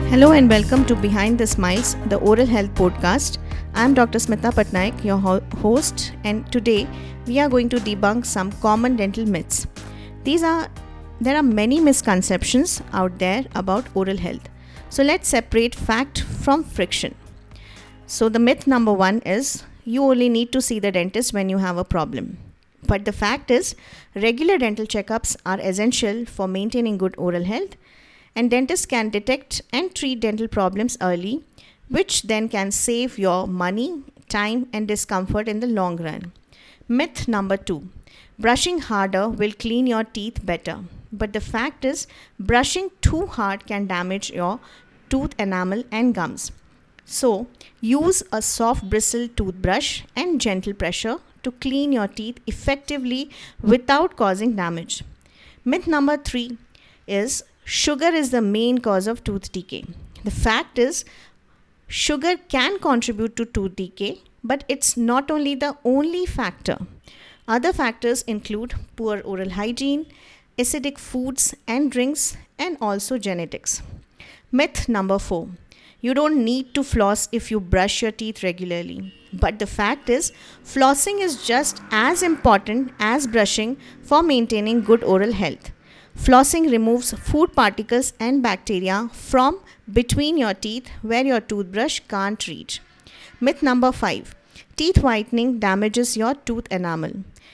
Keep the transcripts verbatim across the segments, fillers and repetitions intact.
Hello and welcome to Behind the Smiles, the Oral Health Podcast. I'm Doctor Smita Patnaik, your ho- host, and today we are going to debunk some common dental myths. These are there are many misconceptions out there about oral health. So let's separate fact from friction. So the myth number one is you only need to see the dentist when you have a problem. But the fact is, regular dental checkups are essential for maintaining good oral health, and dentists can detect and treat dental problems early, which then can save your money, time, and discomfort in the long run. Myth number two, brushing harder will clean your teeth better. But the fact is, brushing too hard can damage your tooth enamel and gums. So, use a soft bristle toothbrush and gentle pressure to clean your teeth effectively without causing damage. Myth number three is sugar is the main cause of tooth decay. The fact is, sugar can contribute to tooth decay, but it's not only the only factor. Other factors include poor oral hygiene, acidic foods and drinks, and also genetics. Myth number four. You don't need to floss if you brush your teeth regularly. But the fact is, flossing is just as important as brushing for maintaining good oral health. Flossing removes food particles and bacteria from between your teeth where your toothbrush can't reach. Myth number five. Teeth whitening damages your tooth enamel.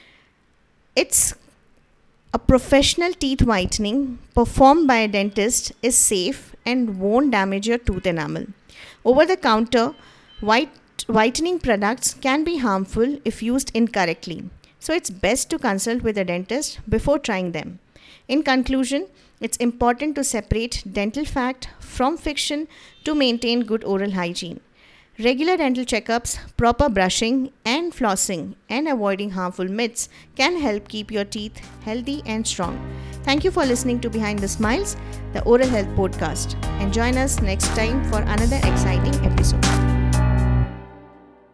It's a professional teeth whitening performed by a dentist is safe and won't damage your tooth enamel. Over-the-counter white whitening products can be harmful if used incorrectly. So it's best to consult with a dentist before trying them. In conclusion, it's important to separate dental fact from fiction to maintain good oral hygiene. Regular dental checkups, proper brushing and flossing, and avoiding harmful myths can help keep your teeth healthy and strong. Thank you for listening to Behind the Smiles, the Oral Health Podcast, and join us next time for another exciting episode.